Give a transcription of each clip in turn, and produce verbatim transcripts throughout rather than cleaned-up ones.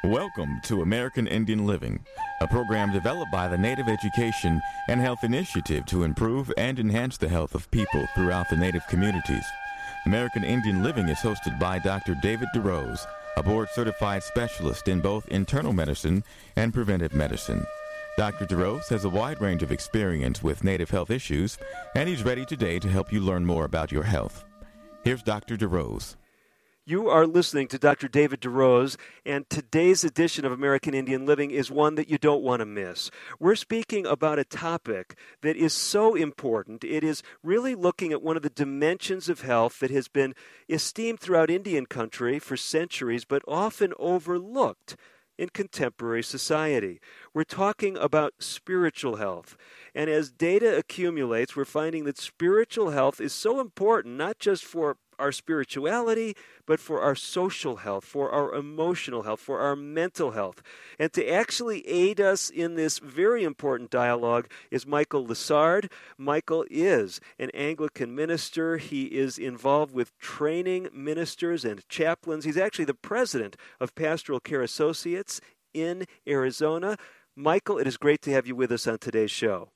Welcome to American Indian Living, a program developed by the Native Education and Health Initiative to improve and enhance the health of people throughout the Native communities. American Indian Living is hosted by Doctor David DeRose, a board-certified specialist in both internal medicine and preventive medicine. Doctor DeRose has a wide range of experience with Native health issues, and he's ready today to help you learn more about your health. Here's Doctor DeRose. You are listening to Doctor David DeRose, and today's edition of American Indian Living is one that you don't want to miss. We're speaking about a topic that is so important. It is really looking at one of the dimensions of health that has been esteemed throughout Indian country for centuries, but often overlooked in contemporary society. We're talking about spiritual health. And as data accumulates, we're finding that spiritual health is so important, not just for our spirituality, but for our social health, for our emotional health, for our mental health. And to actually aid us in this very important dialogue is Michael Lessard. Michael is an Anglican minister. He is involved with training ministers and chaplains. He's actually the president of Pastoral Care Associates in Arizona. Michael, it is great to have you with us on today's show.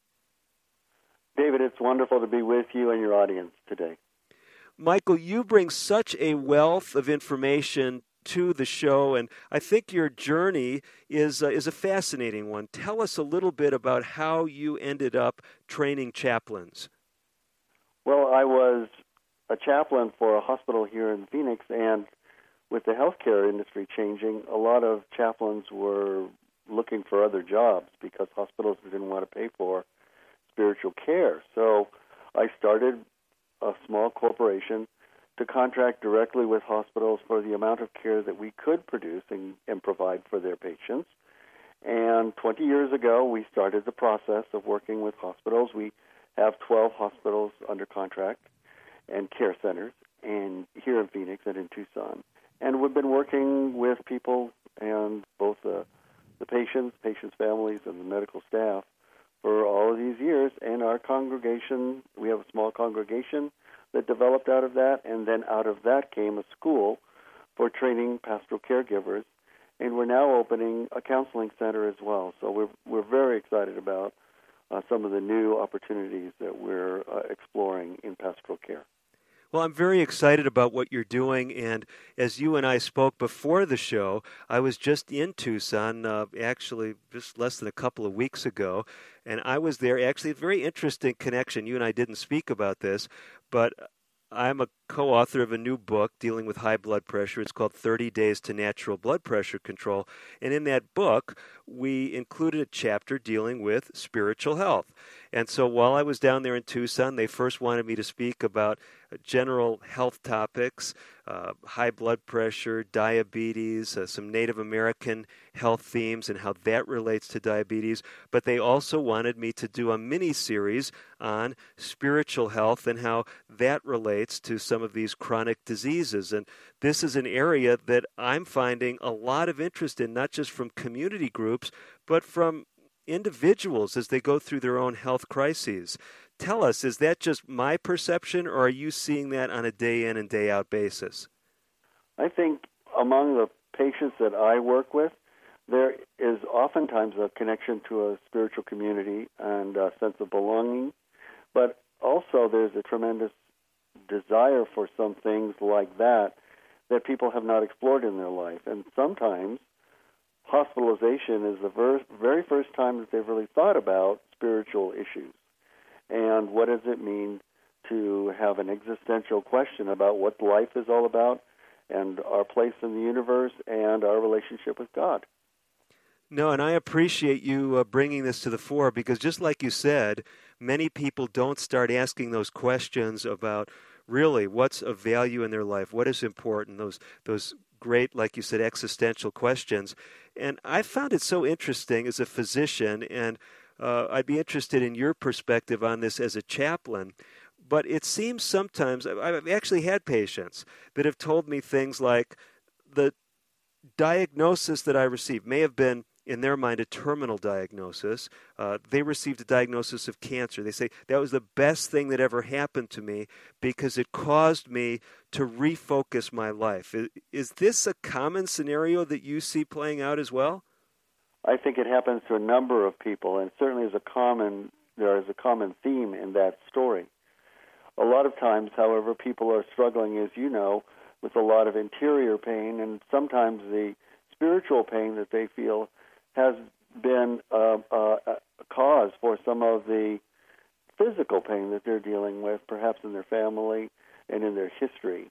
David, it's wonderful to be with you and your audience today. Michael, you bring such a wealth of information to the show, and I think your journey is uh, is a fascinating one. Tell us a little bit about how you ended up training chaplains. Well, I was a chaplain for a hospital here in Phoenix, and with the healthcare industry changing, a lot of chaplains were looking for other jobs because hospitals didn't want to pay for spiritual care. So I started a small corporation to contract directly with hospitals for the amount of care that we could produce and, and provide for their patients. And twenty years ago, we started the process of working with hospitals. We have twelve hospitals under contract and care centers and here in Phoenix and in Tucson. And we've been working with people and both the, the patients, patients' families, and the medical staff for all of these years, and our congregation, we have a small congregation that developed out of that, and then out of that came a school for training pastoral caregivers, and we're now opening a counseling center as well. So we're we're very excited about uh, some of the new opportunities that we're uh, exploring in pastoral care. Well, I'm very excited about what you're doing, and as you and I spoke before the show, I was just in Tucson, uh, actually just less than a couple of weeks ago, and I was there. Actually, a very interesting connection. You and I didn't speak about this, but I'm a co-author of a new book dealing with high blood pressure. It's called thirty days to Natural Blood Pressure Control. And in that book, we included a chapter dealing with spiritual health. And so while I was down there in Tucson, they first wanted me to speak about general health topics, uh, high blood pressure, diabetes, uh, some Native American health themes and how that relates to diabetes. But they also wanted me to do a mini-series on spiritual health and how that relates to some of these chronic diseases. And this is an area that I'm finding a lot of interest in, not just from community groups, but from individuals as they go through their own health crises. Tell us, is that just my perception, or are you seeing that on a day in and day out basis? I think among the patients that I work with, there is oftentimes a connection to a spiritual community and a sense of belonging, but also there's a tremendous desire for some things like that that people have not explored in their life. And sometimes hospitalization is the ver- very first time that they've really thought about spiritual issues. And what does it mean to have an existential question about what life is all about and our place in the universe and our relationship with God? No, and I appreciate you uh, bringing this to the fore because just like you said, many people don't start asking those questions about really what's of value in their life, what is important, those those great, like you said, existential questions. And I found it so interesting as a physician, and uh, I'd be interested in your perspective on this as a chaplain. But it seems sometimes, I've actually had patients that have told me things like the diagnosis that I received may have been in their mind, a terminal diagnosis. Uh, they received a diagnosis of cancer. They say, that was the best thing that ever happened to me because it caused me to refocus my life. Is, is this a common scenario that you see playing out as well? I think it happens to a number of people, and certainly is a common, there is a common theme in that story. A lot of times, however, people are struggling, as you know, with a lot of interior pain, and sometimes the spiritual pain that they feel has been uh, uh, a cause for some of the physical pain that they're dealing with, perhaps in their family and in their history.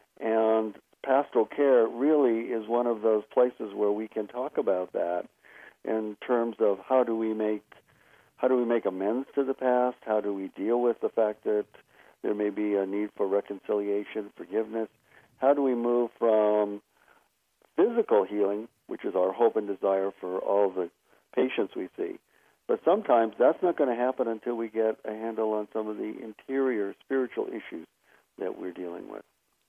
And pastoral care really is one of those places where we can talk about that in terms of how do we make how do we make amends to the past, how do we deal with the fact that there may be a need for reconciliation, forgiveness, how do we move from physical healing, which is our hope and desire for all the patients we see. But sometimes that's not going to happen until we get a handle on some of the interior spiritual issues that we're dealing with.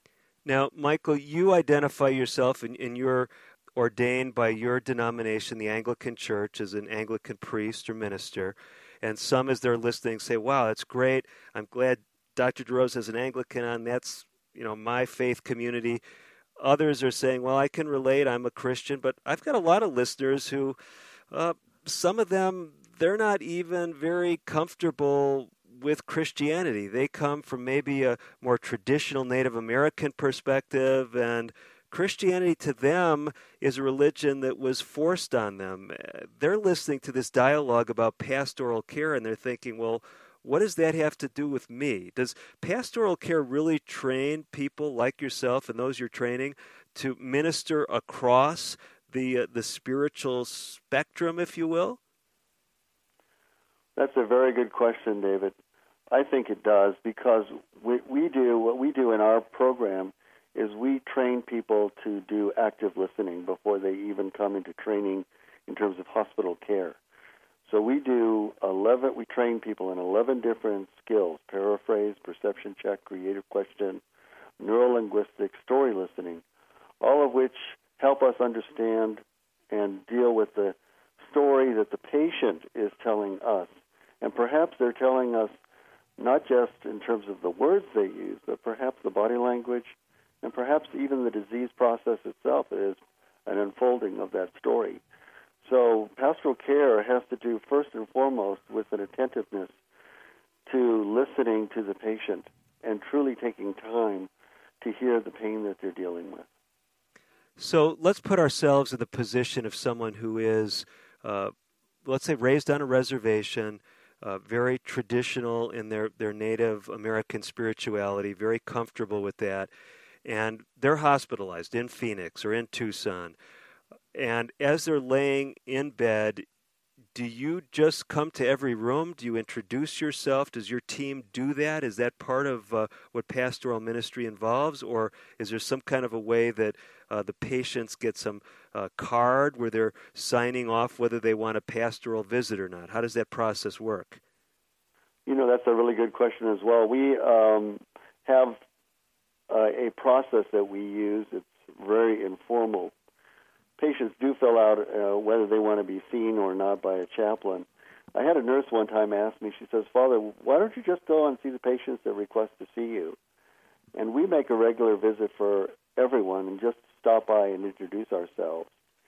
Now, Michael, you identify yourself, and, and you're ordained by your denomination, the Anglican Church, as an Anglican priest or minister. And some, as they're listening, say, wow, that's great. I'm glad Doctor DeRose has an Anglican on. That's, you know, my faith community. Others are saying, well, I can relate. I'm a Christian. But I've got a lot of listeners who, uh, some of them, they're not even very comfortable with Christianity. They come from maybe a more traditional Native American perspective, and Christianity to them is a religion that was forced on them. They're listening to this dialogue about pastoral care, and they're thinking, well, what does that have to do with me? Does pastoral care really train people like yourself and those you're training to minister across the uh, the spiritual spectrum, if you will? That's a very good question, David. I think it does, because we, we do, what we do in our program is we train people to do active listening before they even come into training in terms of hospital care. So we do eleven, we train people in eleven different skills: paraphrase, perception check, creative question, neurolinguistic, story listening, all of which help us understand and deal with the story that the patient is telling us. And perhaps they're telling us not just in terms of the words they use, but perhaps the body language, and perhaps even the disease process itself is an unfolding of that story. So pastoral care has to do first and foremost with an attentiveness to listening to the patient and truly taking time to hear the pain that they're dealing with. So let's put ourselves in the position of someone who is, uh, let's say, raised on a reservation, uh, very traditional in their, their Native American spirituality, very comfortable with that, and they're hospitalized in Phoenix or in Tucson. And as they're laying in bed, do you just come to every room? Do you introduce yourself? Does your team do that? Is that part of uh, what pastoral ministry involves? Or is there some kind of a way that uh, the patients get some uh, card where they're signing off whether they want a pastoral visit or not? How does that process work? You know, that's a really good question as well. We um, have uh, a process that we use. It's very informal. Patients do fill out uh, whether they want to be seen or not by a chaplain. I had a nurse one time ask me, she says, Father, why don't you just go and see the patients that request to see you? And we make a regular visit for everyone and just stop by and introduce ourselves.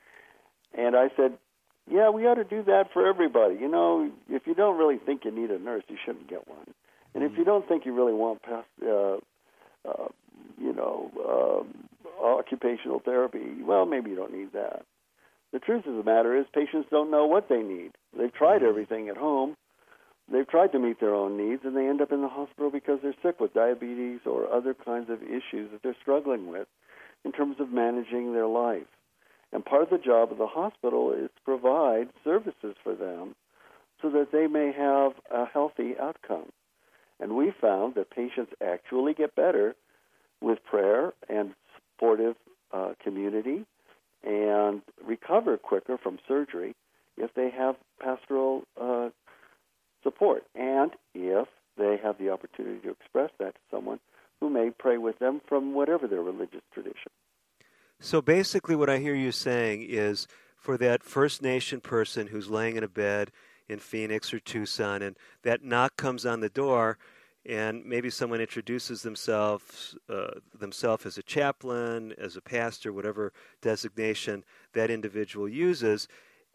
And I said, yeah, we ought to do that for everybody. You know, if you don't really think you need a nurse, you shouldn't get one. And if you don't think you really want past, uh, uh, you know, um, occupational therapy, well, maybe you don't need that. The truth of the matter is patients don't know what they need. They've tried everything at home. They've tried to meet their own needs, and they end up in the hospital because they're sick with diabetes or other kinds of issues that they're struggling with in terms of managing their life. And part of the job of the hospital is to provide services for them so that they may have a healthy outcome. And we found that patients actually get better with prayer and supportive uh, community and recover quicker from surgery if they have pastoral uh, support and if they have the opportunity to express that to someone who may pray with them from whatever their religious tradition. So basically what I hear you saying is for that First Nation person who's laying in a bed in Phoenix or Tucson, and that knock comes on the door, and maybe someone introduces themselves uh, themselves as a chaplain, as a pastor, whatever designation that individual uses.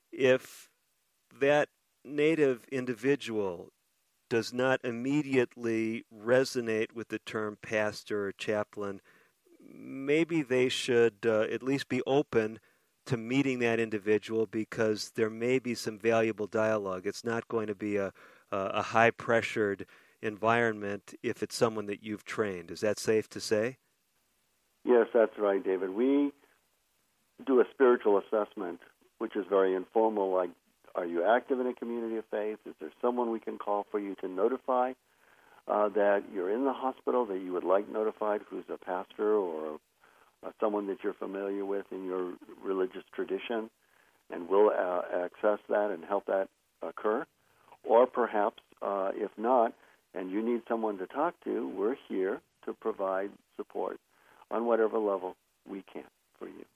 If that Native individual does not immediately resonate with the term pastor or chaplain, maybe they should uh, at least be open to meeting that individual, because there may be some valuable dialogue. It's not going to be a, a high-pressured environment if it's someone that you've trained. Is that safe to say? Yes, that's right, David. We do a spiritual assessment, which is very informal, like, are you active in a community of faith? Is there someone we can call for you to notify uh, that you're in the hospital, that you would like notified, who's a pastor or uh, someone that you're familiar with in your religious tradition, and we'll uh, access that and help that occur? Or perhaps, uh, if not, and you need someone to talk to, we're here to provide support on whatever level we can for you.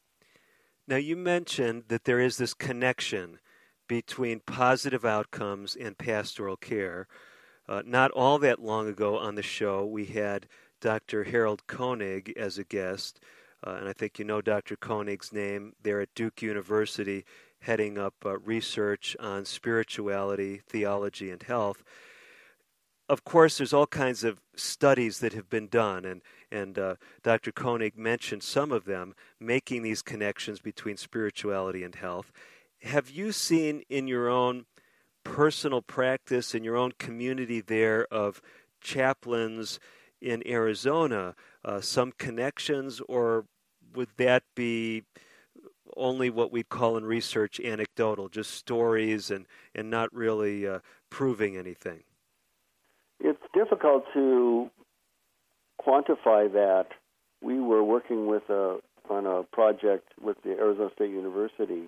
Now, you mentioned that there is this connection between positive outcomes and pastoral care. Uh, not all that long ago on the show, we had Doctor Harold Koenig as a guest, uh, and I think you know Doctor Koenig's name. They're at Duke University, heading up uh, research on spirituality, theology, and health. Of course, there's all kinds of studies that have been done, and, and uh, Doctor Koenig mentioned some of them, making these connections between spirituality and health. Have you seen in your own personal practice, in your own community there of chaplains in Arizona, uh, some connections, or would that be only what we'd call in research anecdotal, just stories and, and not really uh, proving anything? It's difficult to quantify that. We were working with a, on a project with the Arizona State University,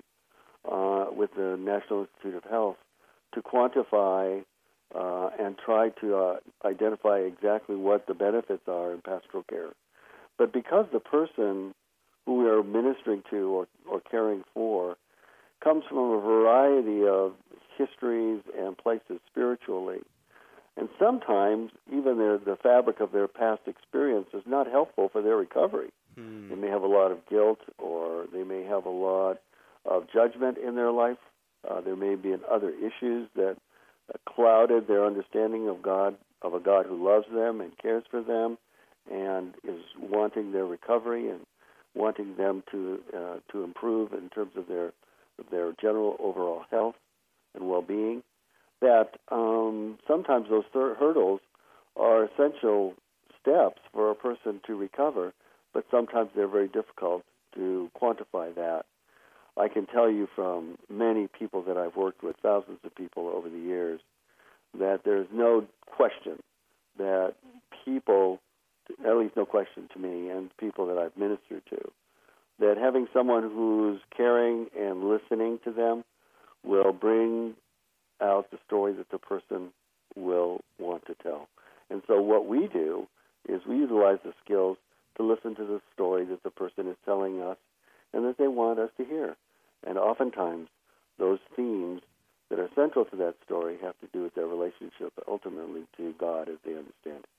uh, with the National Institute of Health, to quantify uh, and try to uh, identify exactly what the benefits are in pastoral care. But because the person who we are ministering to or, or caring for comes from a variety of histories and places spiritually, and sometimes even their, the fabric of their past experience is not helpful for their recovery. Hmm. They may have a lot of guilt, or they may have a lot of judgment in their life. Uh, there may be other issues that uh, clouded their understanding of God, of a God who loves them and cares for them and is wanting their recovery and wanting them to uh, to improve in terms of their of their general overall health and well-being. That um, sometimes those thir- hurdles are essential steps for a person to recover, but sometimes they're very difficult to quantify that. I can tell you from many people that I've worked with, thousands of people over the years, that there's no question that people, at least no question to me and people that I've ministered to, that having someone who's caring and listening to them will bring out the story that the person will want to tell. And so what we do is we utilize the skills to listen to the story that the person is telling us and that they want us to hear. And oftentimes those themes that are central to that story have to do with their relationship ultimately to God as they understand it.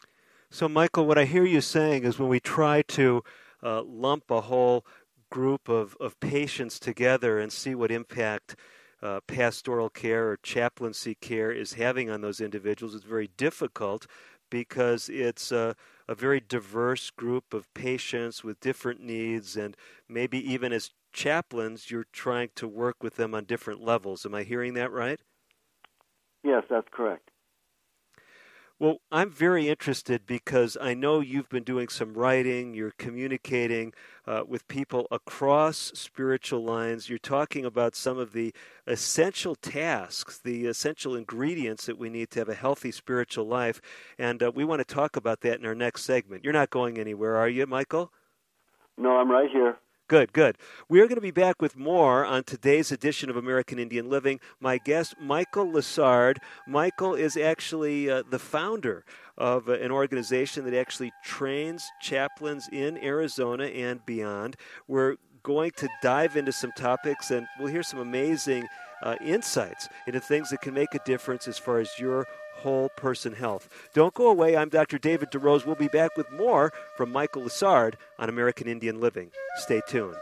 So, Michael, what I hear you saying is when we try to uh, lump a whole group of, of patients together and see what impact Uh, pastoral care or chaplaincy care is having on those individuals, it's very difficult because it's a, a very diverse group of patients with different needs, and maybe even as chaplains, you're trying to work with them on different levels. Am I hearing that right? Yes, that's correct. Well, I'm very interested because I know you've been doing some writing, you're communicating uh, with people across spiritual lines. You're talking about some of the essential tasks, the essential ingredients that we need to have a healthy spiritual life, and uh, we want to talk about that in our next segment. You're not going anywhere, are you, Michael? No, I'm right here. Good, good. We're going to be back with more on today's edition of American Indian Living. My guest, Michael Lessard. Michael is actually uh, the founder of uh, an organization that actually trains chaplains in Arizona and beyond. We're going to dive into some topics, and we'll hear some amazing uh, insights into things that can make a difference as far as your whole person health. Don't go away. I'm Doctor David DeRose. We'll be back with more from Michael Lessard on American Indian Living. Stay tuned.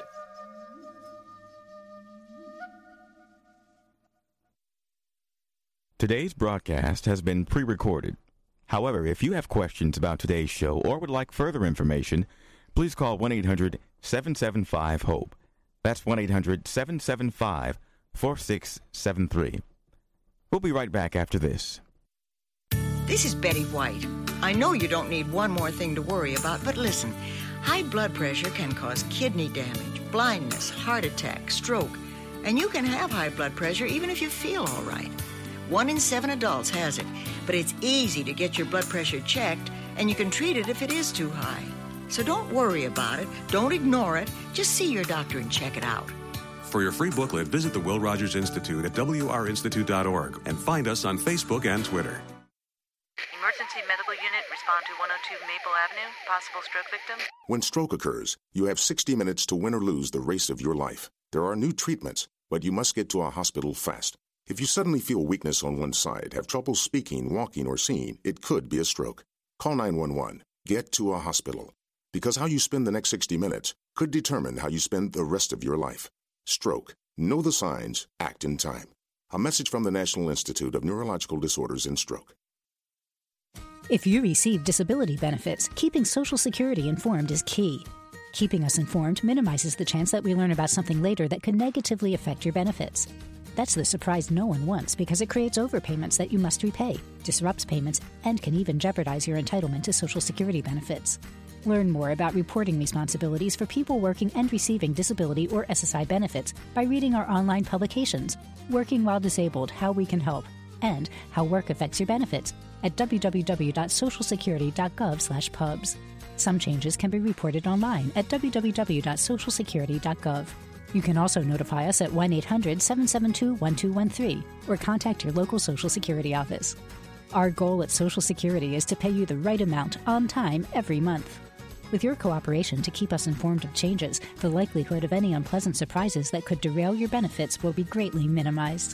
Today's broadcast has been pre-recorded. However, if you have questions about today's show or would like further information, please call one eight hundred seven seven five HOPE. That's one eight hundred seven seven five four six seven three. We'll be right back after this. This is Betty White. I know you don't need one more thing to worry about, but listen. High blood pressure can cause kidney damage, blindness, heart attack, stroke, and you can have high blood pressure even if you feel all right. One in seven adults has it, but it's easy to get your blood pressure checked, and you can treat it if it is too high. So don't worry about it. Don't ignore it. Just see your doctor and check it out. For your free booklet, visit the Will Rogers Institute at w r institute dot org and find us on Facebook and Twitter. Emergency medical unit, respond to one oh two Maple Avenue. Possible stroke victim. When stroke occurs, you have sixty minutes to win or lose the race of your life. There are new treatments, but you must get to a hospital fast. If you suddenly feel weakness on one side, have trouble speaking, walking, or seeing, it could be a stroke. Call nine one one. Get to a hospital. Because how you spend the next sixty minutes could determine how you spend the rest of your life. Stroke. Know the signs. Act in time. A message from the National Institute of Neurological Disorders and Stroke. If you receive disability benefits, keeping Social Security informed is key. Keeping us informed minimizes the chance that we learn about something later that could negatively affect your benefits. That's the surprise no one wants because it creates overpayments that you must repay, disrupts payments, and can even jeopardize your entitlement to Social Security benefits. Learn more about reporting responsibilities for people working and receiving disability or S S I benefits by reading our online publications, Working While Disabled, How We Can Help, and How Work Affects Your Benefits at w w w dot social security dot gov slash pubs. Some changes can be reported online at w w w dot social security dot gov. You can also notify us at one eight hundred seven seven two one two one three or contact your local Social Security office. Our goal at Social Security is to pay you the right amount on time every month. With your cooperation to keep us informed of changes, the likelihood of any unpleasant surprises that could derail your benefits will be greatly minimized.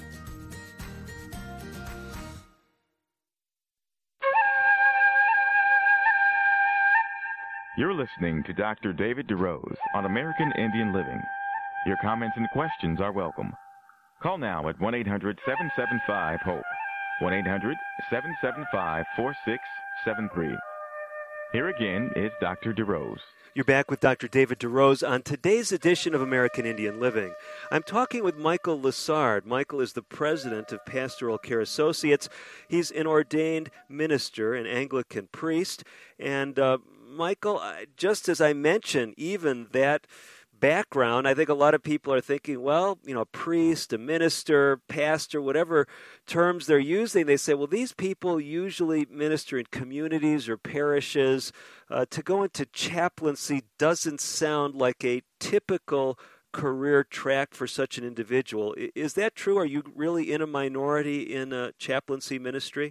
You're listening to Doctor David DeRose on American Indian Living. Your comments and questions are welcome. Call now at one eight hundred seven seven five HOPE, one eight hundred seven seven five four six seven three. Here again is Doctor DeRose. You're back with Doctor David DeRose on today's edition of American Indian Living. I'm talking with Michael Lessard. Michael is the president of Pastoral Care Associates. He's an ordained minister, an Anglican priest. And uh, Michael, just as I mentioned, even that background, I think a lot of people are thinking, well, you know, a priest, a minister, pastor, whatever terms they're using, they say, well, these people usually minister in communities or parishes. Uh, to go into chaplaincy doesn't sound like a typical career track for such an individual. Is that true? Are you really in a minority in a chaplaincy ministry?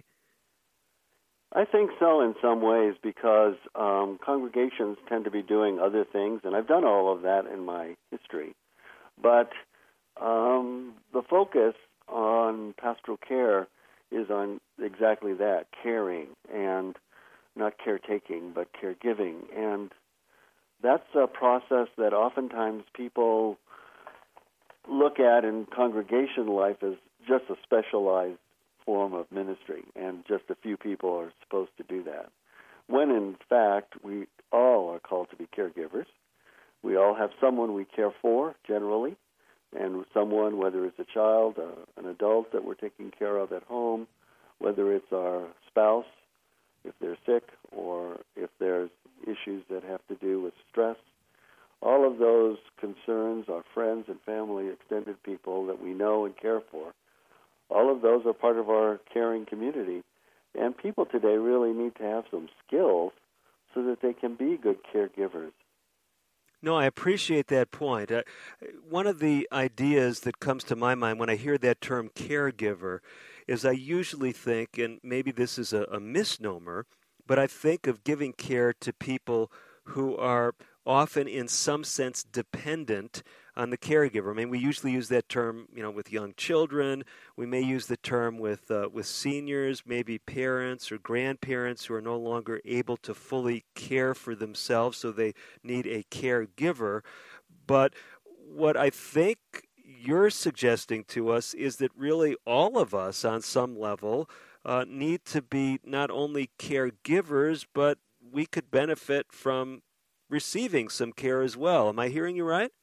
I think so in some ways because um, congregations tend to be doing other things, and I've done all of that in my history. But um, the focus on pastoral care is on exactly that, caring, and not caretaking, but caregiving. And that's a process that oftentimes people look at in congregation life as just a specialized form of ministry, and just a few people are supposed to do that. When in fact, we all are called to be caregivers. We all have someone we care for, generally, and someone, whether it's a child, uh, an adult that we're taking care of at home, whether it's our spouse, if they're sick, or if there's issues that have to do with stress. All of those concerns, our friends and family, extended people that we know and care for, all of those are part of our caring community. And people today really need to have some skills so that they can be good caregivers. No, I appreciate that point. Uh, one of the ideas that comes to my mind when I hear that term caregiver is I usually think, and maybe this is a, a misnomer, but I think of giving care to people who are often in some sense dependent on the caregiver. I mean, we usually use that term, you know, with young children. We may use the term with uh, with seniors, maybe parents or grandparents who are no longer able to fully care for themselves, so they need a caregiver. But what I think you're suggesting to us is that really all of us on some level uh, need to be not only caregivers, but we could benefit from receiving some care as well. Am I hearing you right?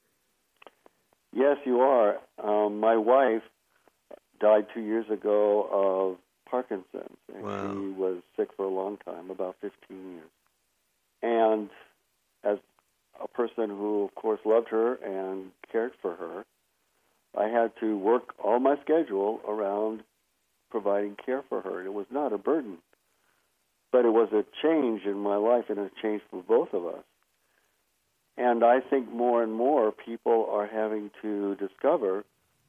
Yes, you are. Um, my wife died two years ago of Parkinson's, and wow. she was sick for a long time, about fifteen years. And as a person who, of course, loved her and cared for her, I had to work all my schedule around providing care for her. It was not a burden, but it was a change in my life and a change for both of us. And I think more and more people are having to discover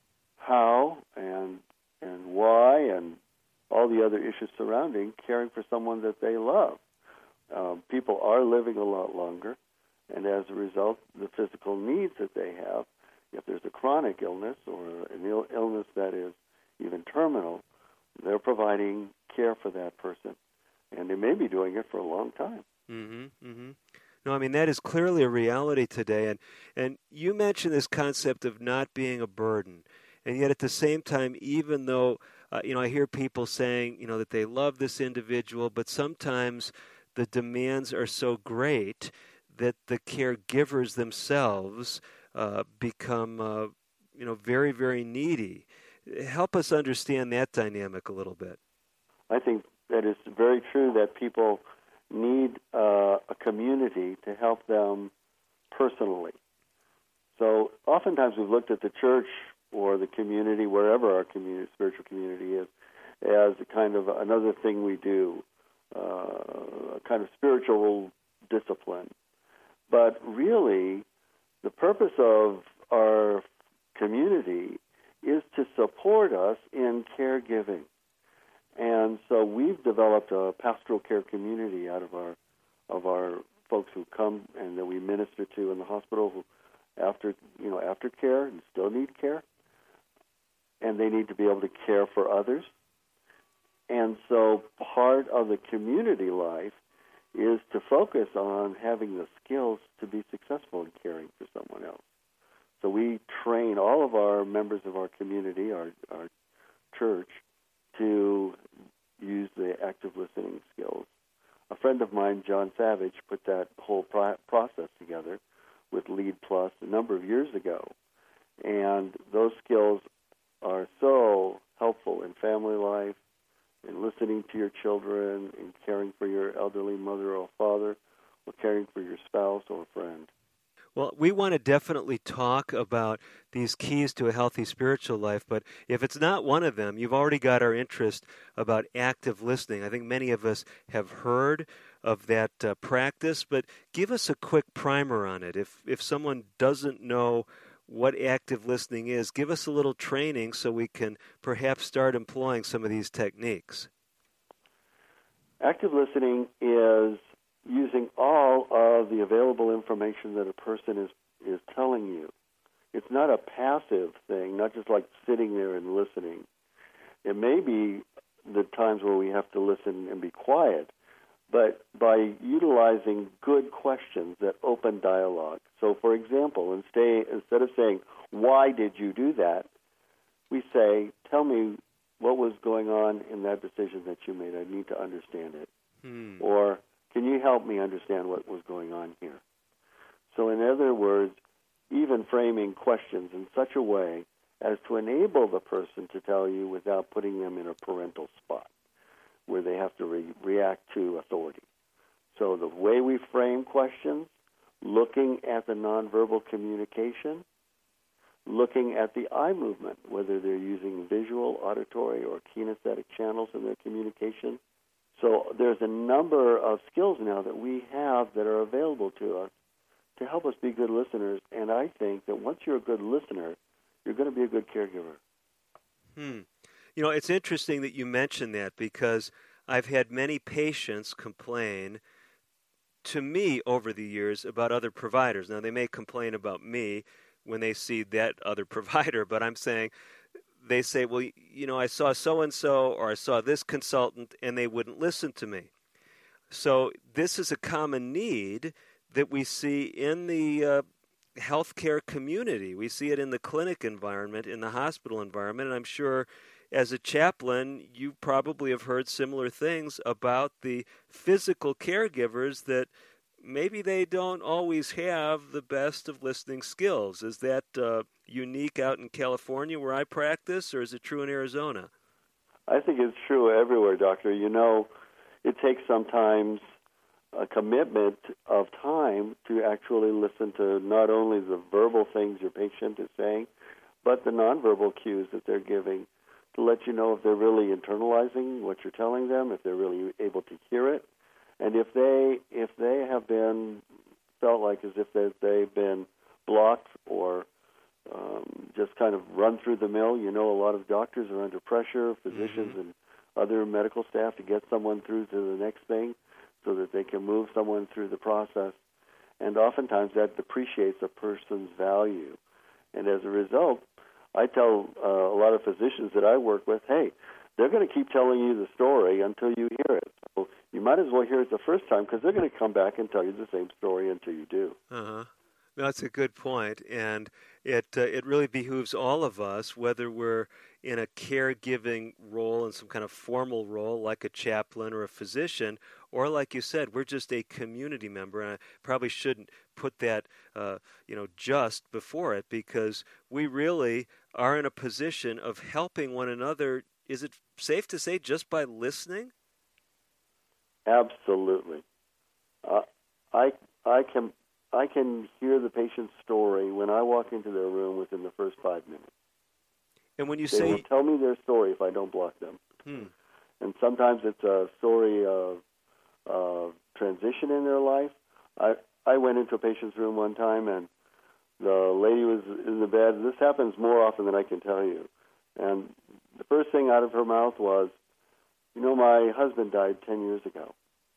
how and and why and all the other issues surrounding caring for someone that they love. Um, people are living a lot longer, and as a result, the physical needs that they have, if there's a chronic illness or an Ill- illness that is even terminal, they're providing care for that person, and they may be doing it for a long time. Mm-hmm, mm-hmm. No, I mean, that is clearly a reality today. And, and you mentioned this concept of not being a burden. And yet at the same time, even though, uh, you know, I hear people saying, you know, that they love this individual, but sometimes the demands are so great that the caregivers themselves uh, become, uh, you know, very, very needy. Help us understand that dynamic a little bit. I think that it's very true that people need uh, a community to help them personally. So oftentimes we've looked at the church or the community, wherever our community, spiritual community is, as a kind of another thing we do, uh, a kind of spiritual discipline. But really, the purpose of our community is to support us in caregiving. And so we've developed a pastoral care community out of our of our folks who come and that we minister to in the hospital who after you know after care and still need care, and they need to be able to care for others. And so part of the community life is to focus on having the skills to be successful in caring for someone else. So we train all of our members of our community, our our church, to use the active listening skills. A friend of mine, John Savage, put that whole pro- process together with Lead Plus a number of years ago. And those skills are so helpful in family life, in listening to your children, in caring for your elderly mother or father, or caring for your spouse or friend. Well, we want to definitely talk about these keys to a healthy spiritual life, but if it's not one of them, you've already got our interest about active listening. I think many of us have heard of that uh, practice, but give us a quick primer on it. If if someone doesn't know what active listening is, give us a little training so we can perhaps start employing some of these techniques. Active listening is using all of the available information that a person is, is telling you. It's not a passive thing, not just like sitting there and listening. It may be the times where we have to listen and be quiet, but by utilizing good questions that open dialogue. So, for example, instead of saying, why did you do that, we say, tell me what was going on in that decision that you made. I need to understand it. Hmm. Or, can you help me understand what was going on here? So in other words, even framing questions in such a way as to enable the person to tell you without putting them in a parental spot where they have to re- react to authority. So the way we frame questions, looking at the nonverbal communication, looking at the eye movement, whether they're using visual, auditory, or kinesthetic channels in their communication. So there's a number of skills now that we have that are available to us to help us be good listeners. And I think that once you're a good listener, you're going to be a good caregiver. Hmm. You know, it's interesting that you mentioned that because I've had many patients complain to me over the years about other providers. Now, they may complain about me when they see that other provider, but I'm saying, they say, well, you know, I saw so-and-so or I saw this consultant, and they wouldn't listen to me. So this is a common need that we see in the uh, healthcare community. We see it in the clinic environment, in the hospital environment, and I'm sure as a chaplain, you probably have heard similar things about the physical caregivers that maybe they don't always have the best of listening skills. Is that uh, unique out in California where I practice, or is it true in Arizona? I think it's true everywhere, Doctor. You know, it takes sometimes a commitment of time to actually listen to not only the verbal things your patient is saying, but the nonverbal cues that they're giving to let you know if they're really internalizing what you're telling them, if they're really able to hear it. And if they if they have been felt like as if they, they've been blocked or um, just kind of run through the mill, you know, a lot of doctors are under pressure, physicians mm-hmm. and other medical staff to get someone through to the next thing so that they can move someone through the process. And oftentimes that depreciates a person's value. And as a result, I tell uh, a lot of physicians that I work with, hey, they're going to keep telling you the story until you hear it. So you might as well hear it the first time because they're going to come back and tell you the same story until you do. Uh-huh. That's a good point, and it uh, it really behooves all of us, whether we're in a caregiving role, in some kind of formal role like a chaplain or a physician, or like you said, we're just a community member, and I probably shouldn't put that uh, you know, just before it, because we really are in a position of helping one another. Is it safe to say just by listening? Absolutely. Uh, I I can I can hear the patient's story when I walk into their room within the first five minutes. And when you they say... will tell me their story if I don't block them. Hmm. And sometimes it's a story of uh, transition in their life. I I went into a patient's room one time, and the lady was in the bed. This happens more often than I can tell you. And the first thing out of her mouth was, you know, my husband died ten years ago.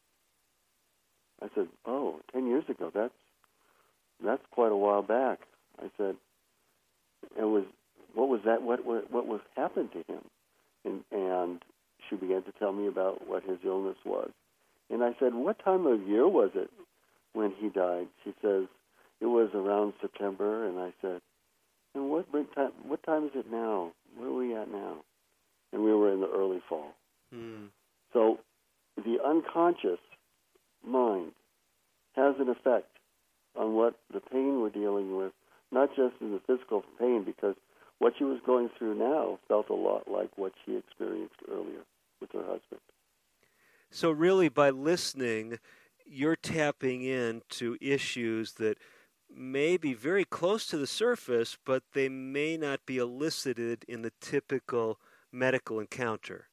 I said, oh, ten years ago, that's that's quite a while back. I said, it was, what was that, what what, what was happened to him? And, and she began to tell me about what his illness was. And I said, what time of year was it when he died? She says, it was around September. And I said, and what time, what time is it now? Where are we at now? And we were in the early fall. Mm. So the unconscious mind has an effect on what the pain we're dealing with, not just in the physical pain, because what she was going through now felt a lot like what she experienced earlier with her husband. So really, by listening, you're tapping into issues that may be very close to the surface, but they may not be elicited in the typical medical encounter.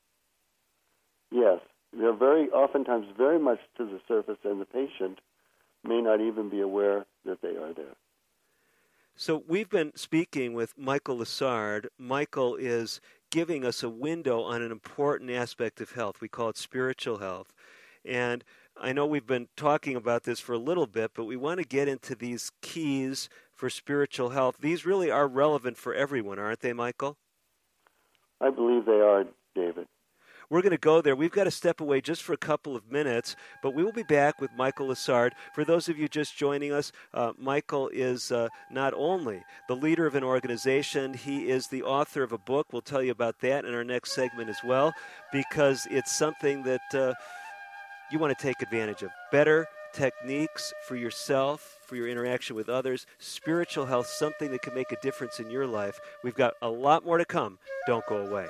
Yes, they're very oftentimes very much to the surface, and the patient may not even be aware that they are there. So we've been speaking with Michael Lessard. Michael is giving us a window on an important aspect of health. We call it spiritual health. And I know we've been talking about this for a little bit, but we want to get into these keys for spiritual health. These really are relevant for everyone, aren't they, Michael? I believe they are, David. We're going to go there. We've got to step away just for a couple of minutes, but we will be back with Michael Lessard. For those of you just joining us, uh, Michael is uh, not only the leader of an organization, he is the author of a book. We'll tell you about that in our next segment as well, because it's something that uh, you want to take advantage of. Better techniques for yourself, for your interaction with others, spiritual health, something that can make a difference in your life. We've got a lot more to come. Don't go away.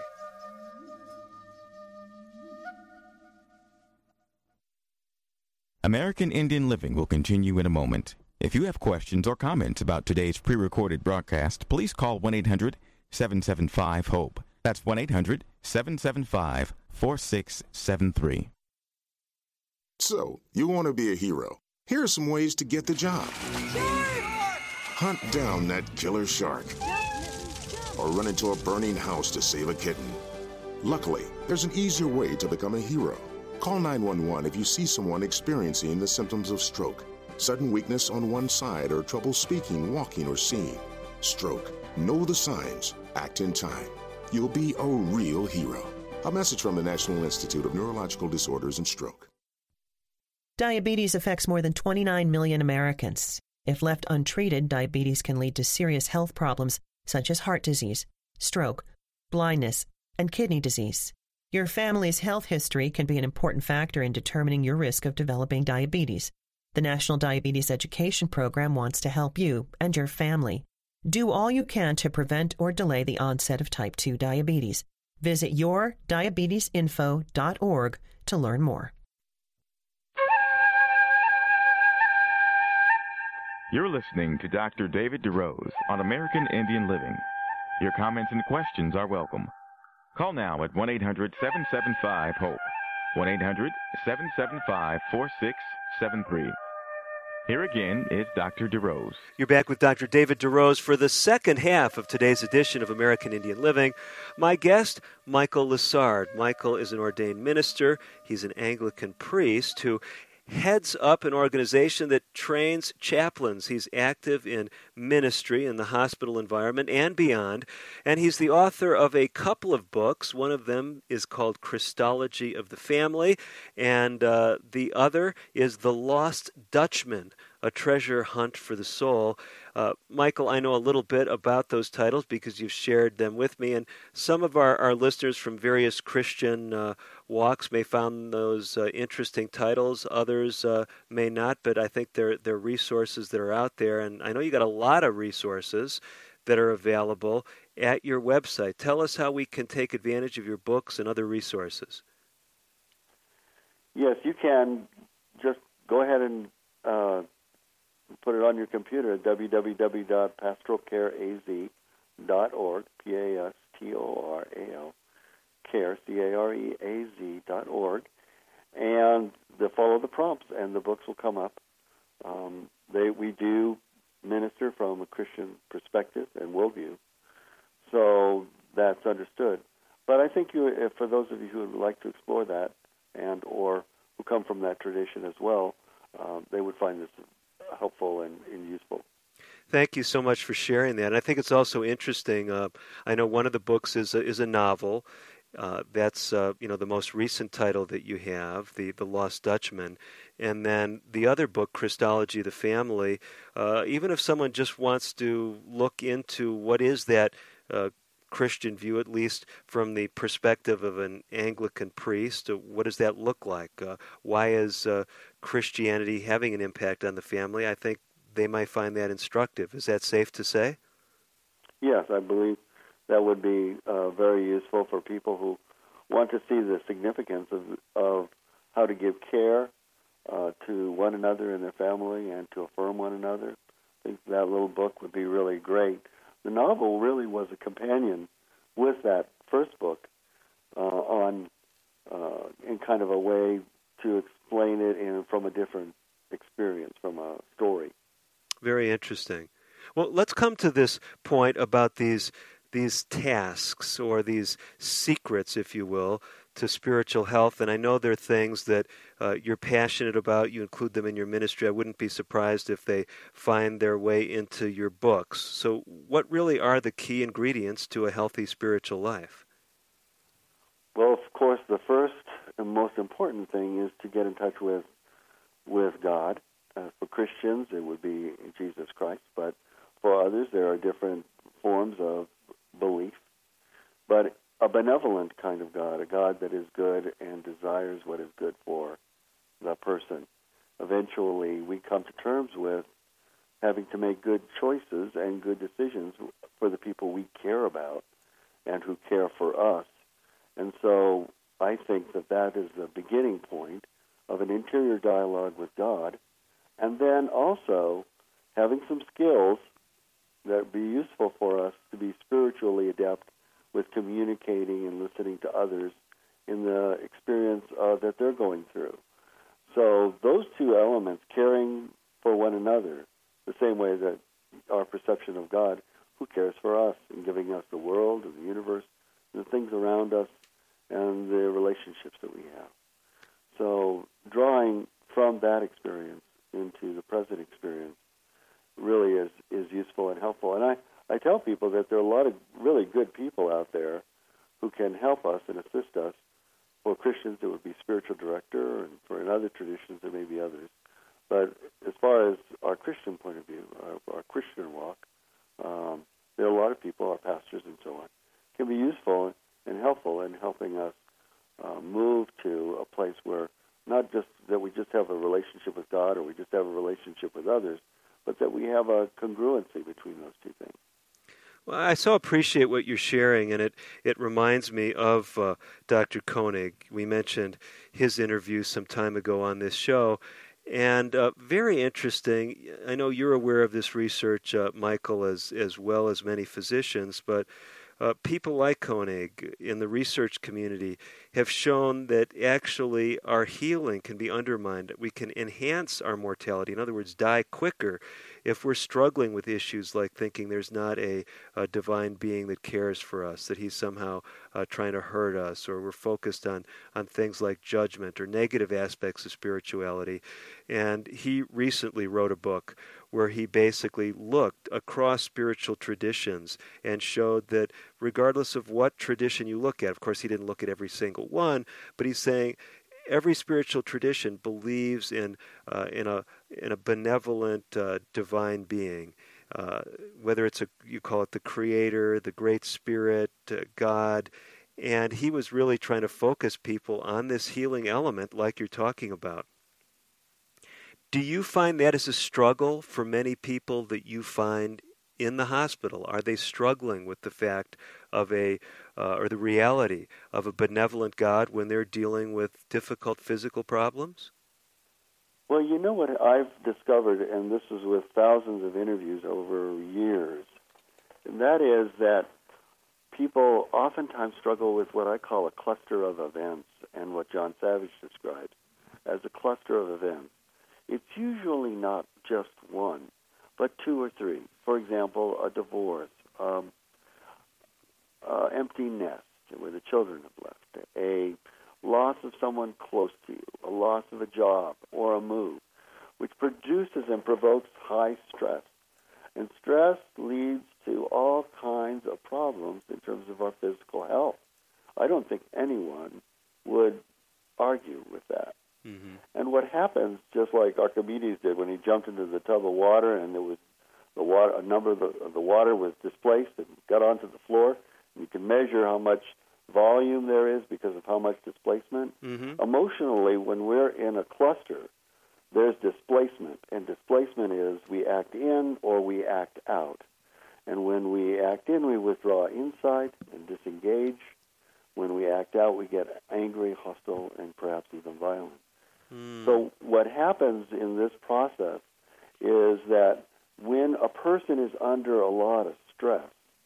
American Indian Living will continue in a moment. If you have questions or comments about today's pre-recorded broadcast, please call one eight hundred seven seven five HOPE. That's one eight hundred seven seven five four six seven three. So, you want to be a hero. Here are some ways to get the job. Hunt down that killer shark. Or run into a burning house to save a kitten. Luckily, there's an easier way to become a hero. Call nine one one if you see someone experiencing the symptoms of stroke, sudden weakness on one side, or trouble speaking, walking, or seeing. Stroke. Know the signs. Act in time. You'll be a real hero. A message from the National Institute of Neurological Disorders and Stroke. Diabetes affects more than twenty-nine million Americans. If left untreated, diabetes can lead to serious health problems such as heart disease, stroke, blindness, and kidney disease. Your family's health history can be an important factor in determining your risk of developing diabetes. The National Diabetes Education Program wants to help you and your family. Do all you can to prevent or delay the onset of type two diabetes. Visit your diabetes info dot org to learn more. You're listening to Doctor David DeRose on American Indian Living. Your comments and questions are welcome. Call now at one eight hundred seven seven five HOPE, one eight hundred seven seven five four six seven three. Here again is Doctor DeRose. You're back with Doctor David DeRose for the second half of today's edition of American Indian Living. My guest, Michael Lessard. Michael is an ordained minister. He's an Anglican priest who heads up an organization that trains chaplains. He's active in ministry in the hospital environment and beyond, and he's the author of a couple of books. One of them is called Christology of the Family, and uh, the other is The Lost Dutchman, A Treasure Hunt for the Soul. Uh, Michael, I know a little bit about those titles because you've shared them with me, and some of our, our listeners from various Christian uh, walks may find those uh, interesting titles. Others uh, may not, but I think they're, they're resources that are out there, and I know you got a lot of resources that are available at your website. Tell us how we can take advantage of your books and other resources. Yes, you can just go ahead and uh, put it on your computer at w w w dot pastoral care a z dot org, P A S T O R A L, care, C A R E A Z dot org, and they follow the prompts, and the books will come up. Um, they we do minister from a Christian perspective and worldview, so that's understood. But I think you, if for those of you who would like to explore that and or who come from that tradition as well, um, they would find this helpful and, and useful. Thank you so much for sharing that. And I think it's also interesting. Uh, I know one of the books is a, is a novel. Uh, that's uh, you know the most recent title that you have, the the Lost Dutchman, and then the other book, Christology of the Family. Uh, even if someone just wants to look into what is that uh, Christian view, at least from the perspective of an Anglican priest, uh, what does that look like? Uh, why is uh, Christianity having an impact on the family? I think they might find that instructive. Is that safe to say? Yes, I believe that would be uh, very useful for people who want to see the significance of, of how to give care uh, to one another and their family and to affirm one another. I think that little book would be really great. The novel really was a companion with that first book uh, on uh, in kind of a way to explain it in from a different experience, from a story. Very interesting. Well, let's come to this point about these these tasks or these secrets, if you will, to spiritual health. And I know they're things that uh, you're passionate about. You include them in your ministry. I wouldn't be surprised if they find their way into your books. So what really are the key ingredients to a healthy spiritual life? Well, of course, the first and most important thing is to get in touch with with God. Uh, for Christians, it would be Jesus Christ, but for others, there are different forms of belief. But a benevolent kind of God, a God that is good and desires what is good for the person. Eventually, we come to terms with having to make good choices and good decisions for the people we care about and who care for us. And so I think that that is the beginning point of an interior dialogue with God, and then also having some skills that would be useful for us to be spiritually adept with communicating and listening to others in the experience uh, that they're going through. So those two elements, caring for one another, the same way that our perception of God, who cares for us in giving us the world and the universe, and the things around us, and the relationships that we have. so drawing from that experience into the present experience really is, is useful and helpful. And I, I tell people that there are a lot of really good people out there who can help us and assist us. For Christians, it would be spiritual director, and for in other traditions, there may be others. But as far as our Christian point of view, our, our Christian walk, um, there are a lot of people, our pastors and so on, can be useful and helpful in helping us uh, move to a place where not just that we just have a relationship with God or we just have a relationship with others, but that we have a congruency between those two things. Well, I so appreciate what you're sharing, and it, it reminds me of uh, Doctor Koenig. We mentioned his interview some time ago on this show, and uh, very interesting. I know you're aware of this research, uh, Michael, as, as well as many physicians, but uh, people like Koenig in the research community have shown that actually our healing can be undermined, that we can enhance our mortality, in other words, die quicker, if we're struggling with issues like thinking there's not a, a divine being that cares for us, that he's somehow uh, trying to hurt us, or we're focused on, on things like judgment or negative aspects of spirituality. And he recently wrote a book where he basically looked across spiritual traditions and showed that regardless of what tradition you look at, of course he didn't look at every single one, but he's saying every spiritual tradition believes in uh, in a in a benevolent uh, divine being, uh, whether it's a you call it the Creator, the Great Spirit, uh, God, and he was really trying to focus people on this healing element, like you're talking about. Do you find that is a struggle for many people that you find in the hospital? Are they struggling with the fact of a, uh, or the reality of a benevolent God when they're dealing with difficult physical problems? Well, you know what I've discovered, and this is with thousands of interviews over years, and that is that people oftentimes struggle with what I call a cluster of events, and what John Savage describes as a cluster of events. It's usually not just one, but two or three. For example, a divorce, um, uh, empty nest where the children have left, a loss of someone close to you, a loss of a job, or a move, which produces and provokes high stress. And stress leads to all kinds of problems in terms of our physical health. I don't think anyone would argue with that. Mm-hmm. And what happens, just like Archimedes did when he jumped into the tub of water and there was the water, a number of the, of the water was displaced and got onto the floor, and you can measure how much volume there is because of how much displacement. Mm-hmm. Emotionally, when we're in a cluster, there's displacement, and displacement is we act in or we act out. And when we act in, we withdraw inside and disengage. When we act out, we get angry, hostile, and perhaps even violent. Mm. So what happens in this process is that when a person is under a lot of stress,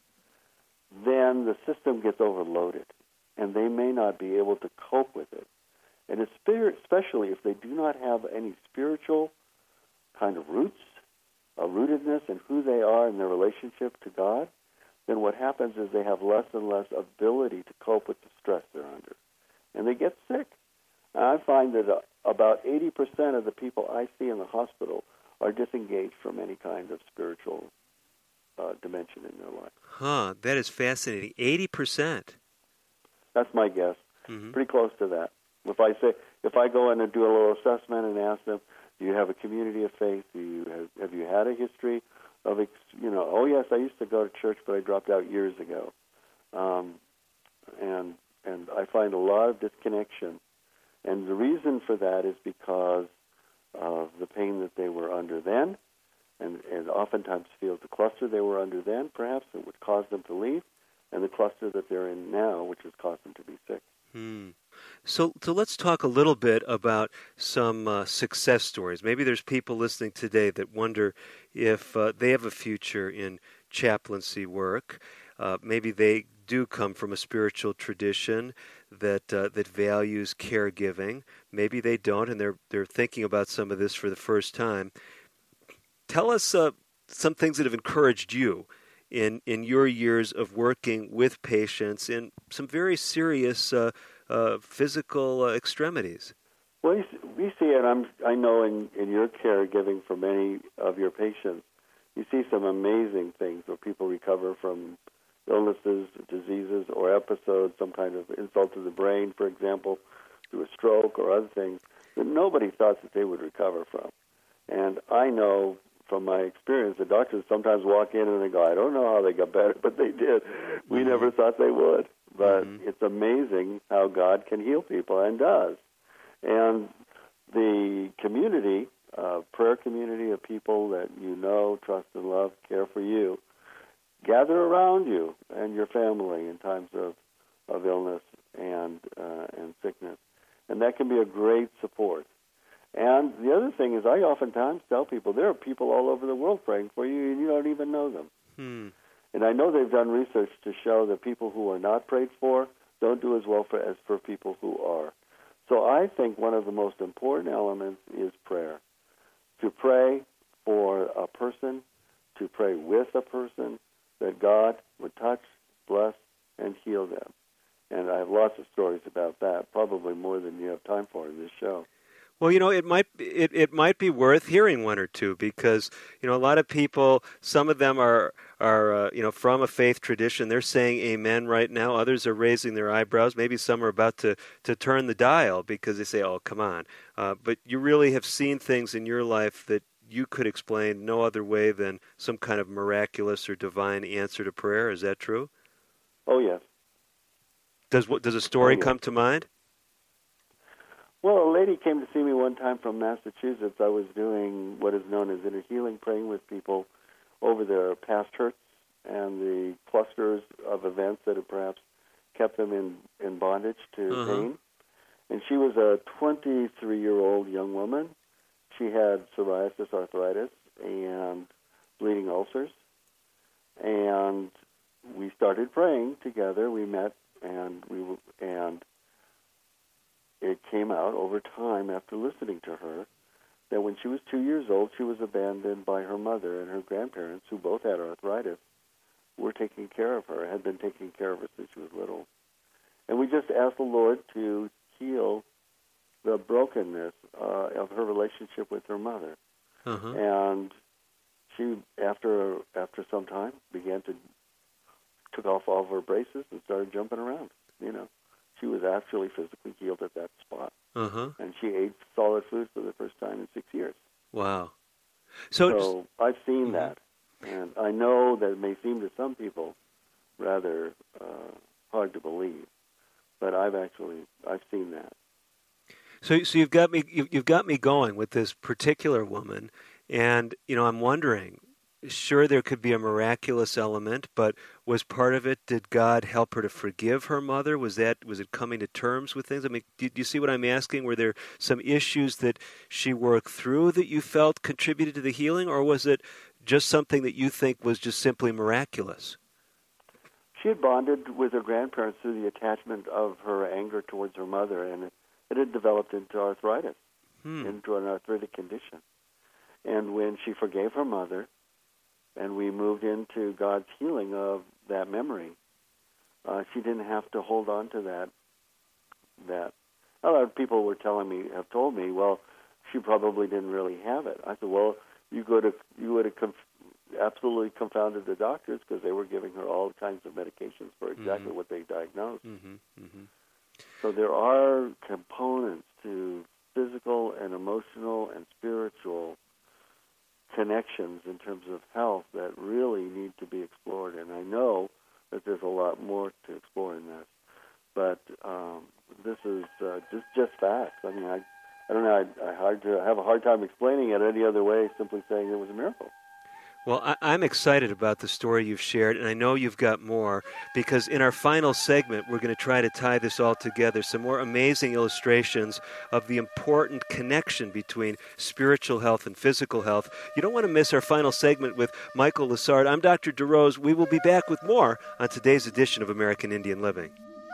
then the system gets overloaded, and they may not be able to cope with it. And especially if they do not have any spiritual kind of roots, a rootedness in who they are in their relationship to God, then what happens is they have less and less ability to cope with the stress they're under. And they get sick. And I find that uh, about eighty percent of the people I see in the hospital are disengaged from any kind of spiritual uh, dimension in their life. Huh, that is fascinating. eighty percent. That's my guess. Mm-hmm. Pretty close to that. If I say, if I go in and do a little assessment and ask them, do you have a community of faith? Do you have, have you had a history of, you know, oh yes, I used to go to church, but I dropped out years ago. Um, and and I find a lot of disconnection. And the reason for that is because of the pain that they were under then, and, and oftentimes feels the cluster they were under then, perhaps, it would cause them to leave, and the cluster that they're in now, which has caused them to be sick. Hmm. So, so let's talk a little bit about some uh, success stories. Maybe there's people listening today that wonder if uh, they have a future in chaplaincy work. Uh, maybe they do come from a spiritual tradition that uh, that values caregiving. Maybe they don't, and they're they're thinking about some of this for the first time. Tell us uh, some things that have encouraged you in in your years of working with patients in some very serious uh, uh, physical uh, extremities. Well, we see it. I'm, I know in, in your caregiving for many of your patients, you see some amazing things where people recover from illnesses, diseases, or episodes, some kind of insult to the brain, for example, through a stroke or other things that nobody thought that they would recover from. And I know from my experience that doctors sometimes walk in and they go, I don't know how they got better, but they did. We mm-hmm. never thought they would. But mm-hmm. it's amazing how God can heal people, and does. And the community, uh, prayer community of people that you know, trust and love, care for you, gather around you and your family in times of, of illness and uh, and sickness. And that can be a great support. And the other thing is, I oftentimes tell people there are people all over the world praying for you, and you don't even know them. Hmm. And I know they've done research to show that people who are not prayed for don't do as well for, as for people who are. So I think one of the most important elements is prayer. To pray for a person, to pray with a person, that God would touch, bless, and heal them. And I have lots of stories about that, probably more than you have time for in this show. Well, you know, it might it, it might be worth hearing one or two, because, you know, a lot of people, some of them are are uh, you know, from a faith tradition. They're saying amen right now. Others are raising their eyebrows. Maybe some are about to, to turn the dial because they say, "Oh, come on!" Uh, but you really have seen things in your life that you could explain no other way than some kind of miraculous or divine answer to prayer. Is that true? Oh, yes. Does what does a story oh, yes. come to mind? Well, a lady came to see me one time from Massachusetts. I was doing what is known as inner healing, praying with people over their past hurts and the clusters of events that had perhaps kept them in, in bondage to uh-huh. pain. And she was a twenty-three-year-old young woman. She had psoriasis, arthritis, and bleeding ulcers. And we started praying together. We met, and we were, and it came out over time after listening to her that when she was two years old, she was abandoned by her mother, and her grandparents, who both had arthritis, were taking care of her, had been taking care of her since she was little. And we just asked the Lord to heal the brokenness uh, of her relationship with her mother. Uh-huh. And she, after after some time, began to took off all of her braces and started jumping around. You know, she was actually physically healed at that spot. Uh-huh. And she ate solid food for the first time in six years. Wow. So, so I've seen mm-hmm. that. And I know that it may seem to some people rather uh, hard to believe, but I've actually, I've seen that. So, so you've got me, you've, you've got me going with this particular woman, and, you know, I'm wondering, sure, there could be a miraculous element, but was part of it, did God help her to forgive her mother? Was that, was it coming to terms with things? I mean, do, do you see what I'm asking? Were there some issues that she worked through that you felt contributed to the healing, or was it just something that you think was just simply miraculous? She had bonded with her grandparents through the attachment of her anger towards her mother, and it, it had developed into arthritis, hmm. into an arthritic condition. And when she forgave her mother, and we moved into God's healing of that memory, uh, she didn't have to hold on to that. That a lot of people were telling me, have told me, well, she probably didn't really have it. I said, well, you go to you would have conf- absolutely confounded the doctors, because they were giving her all kinds of medications for exactly mm-hmm. what they diagnosed. Mm-hmm. Mm-hmm. So there are components to physical and emotional and spiritual connections in terms of health that really need to be explored, and I know that there's a lot more to explore in this. But um, this is uh, just just facts. I mean, I I don't know. I, I hard to I have a hard time explaining it any other way. Simply saying it was a miracle. Well, I, I'm excited about the story you've shared, and I know you've got more, because in our final segment, we're going to try to tie this all together, some more amazing illustrations of the important connection between spiritual health and physical health. You don't want to miss our final segment with Michael Lessard. I'm Doctor DeRose. We will be back with more on today's edition of American Indian Living.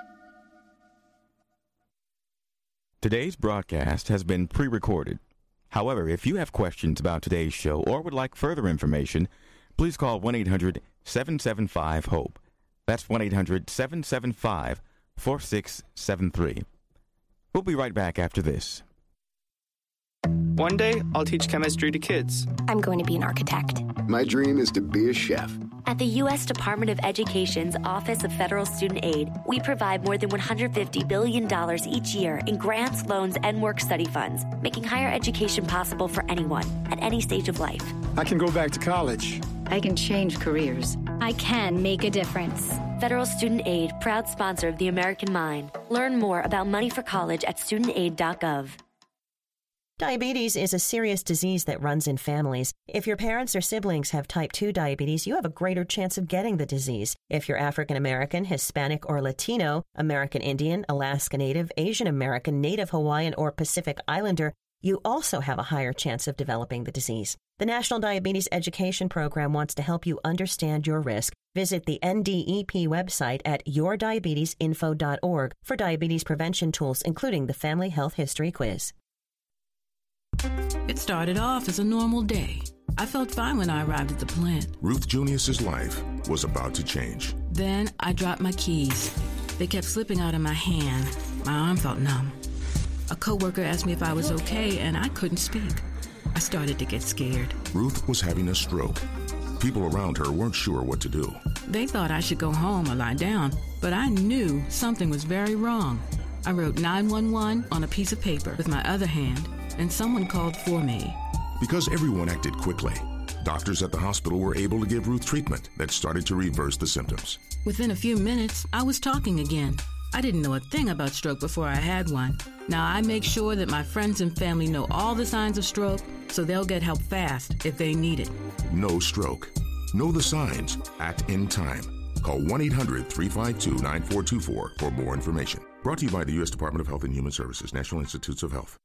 Today's broadcast has been pre-recorded. However, if you have questions about today's show or would like further information, please call one eight hundred seven seven five HOPE. That's one eight hundred seven seven five four six seven three. We'll be right back after this. One day, I'll teach chemistry to kids. I'm going to be an architect. My dream is to be a chef. At the U S Department of Education's Office of Federal Student Aid, we provide more than one hundred fifty billion dollars each year in grants, loans, and work-study funds, making higher education possible for anyone at any stage of life. I can go back to college. I can change careers. I can make a difference. Federal Student Aid, proud sponsor of the American Mind. Learn more about money for college at student aid dot gov. Diabetes is a serious disease that runs in families. If your parents or siblings have type two diabetes, you have a greater chance of getting the disease. If you're African American, Hispanic, or Latino, American Indian, Alaska Native, Asian American, Native Hawaiian, or Pacific Islander, you also have a higher chance of developing the disease. The National Diabetes Education Program wants to help you understand your risk. Visit the N D E P website at your diabetes info dot org for diabetes prevention tools, including the Family Health History Quiz. It started off as a normal day. I felt fine when I arrived at the plant. Ruth Junius's life was about to change. Then I dropped my keys. They kept slipping out of my hand. My arm felt numb. A coworker asked me if I was okay, and I couldn't speak. I started to get scared. Ruth was having a stroke. People around her weren't sure what to do. They thought I should go home or lie down, but I knew something was very wrong. I wrote nine one one on a piece of paper with my other hand, and someone called for me. Because everyone acted quickly, doctors at the hospital were able to give Ruth treatment that started to reverse the symptoms. Within a few minutes, I was talking again. I didn't know a thing about stroke before I had one. Now I make sure that my friends and family know all the signs of stroke so they'll get help fast if they need it. No stroke. Know the signs. Act in time. Call one eight hundred three five two nine four two four for more information. Brought to you by the U S Department of Health and Human Services, National Institutes of Health.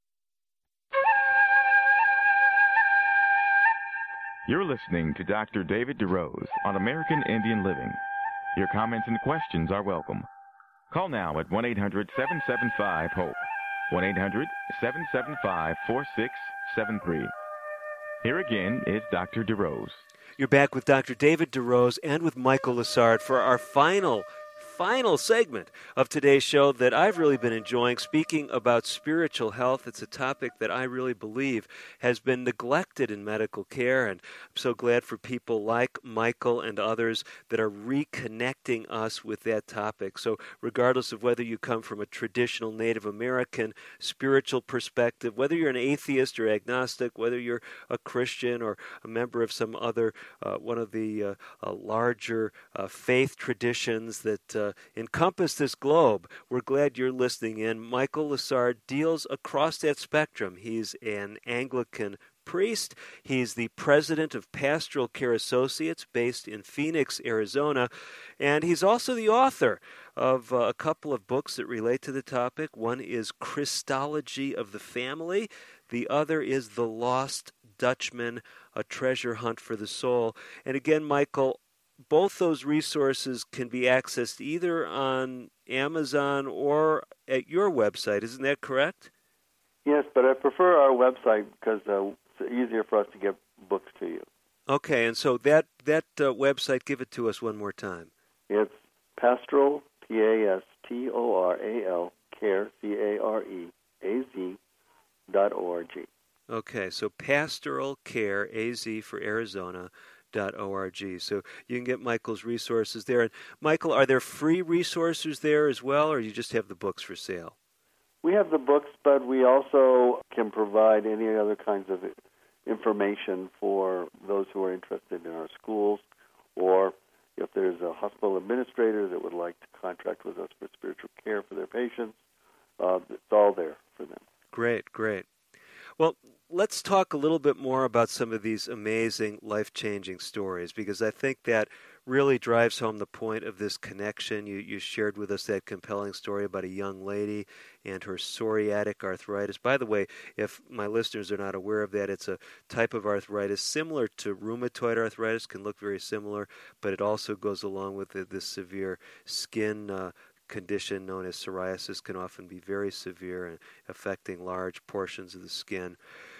You're listening to Doctor David DeRose on American Indian Living. Your comments and questions are welcome. Call now at one eight hundred seven seven five HOPE, one eight hundred seven seven five four six seven three. Here again is Doctor DeRose. You're back with Doctor David DeRose and with Michael Lessard for our final final segment of today's show that I've really been enjoying, speaking about spiritual health. It's a topic that I really believe has been neglected in medical care, and I'm so glad for people like Michael and others that are reconnecting us with that topic. So regardless of whether you come from a traditional Native American spiritual perspective, whether you're an atheist or agnostic, whether you're a Christian or a member of some other uh, one of the uh, uh, larger uh, faith traditions that uh, encompass this globe, we're glad you're listening in. Michael Lessard deals across that spectrum. He's an Anglican priest. He's the president of Pastoral Care Associates based in Phoenix, Arizona, and he's also the author of uh, a couple of books that relate to the topic. One is Christology of the Family. The other is The Lost Dutchman, A Treasure Hunt for the Soul. And again, Michael, both those resources can be accessed either on Amazon or at your website. Isn't that correct? Yes, but I prefer our website because uh, it's easier for us to get books to you. Okay, and so that, that uh, website, give it to us one more time. It's Pastoral, P A S T O R A L, Care, C A R E, A Z, dot O R G. Okay, so Pastoral Care, A Z for Arizona, dot O R G. So you can get Michael's resources there. And Michael, are there free resources there as well, or you just have the books for sale? We have the books, but we also can provide any other kinds of information for those who are interested in our schools, or if there's a hospital administrator that would like to contract with us for spiritual care for their patients, uh, it's all there for them. Great, great. Well, let's talk a little bit more about some of these amazing, life-changing stories, because I think that really drives home the point of this connection. You, you shared with us that compelling story about a young lady and her psoriatic arthritis. By the way, if my listeners are not aware of that, it's a type of arthritis similar to rheumatoid arthritis, can look very similar, but it also goes along with the, this severe skin uh, condition known as psoriasis, can often be very severe and affecting large portions of the skin.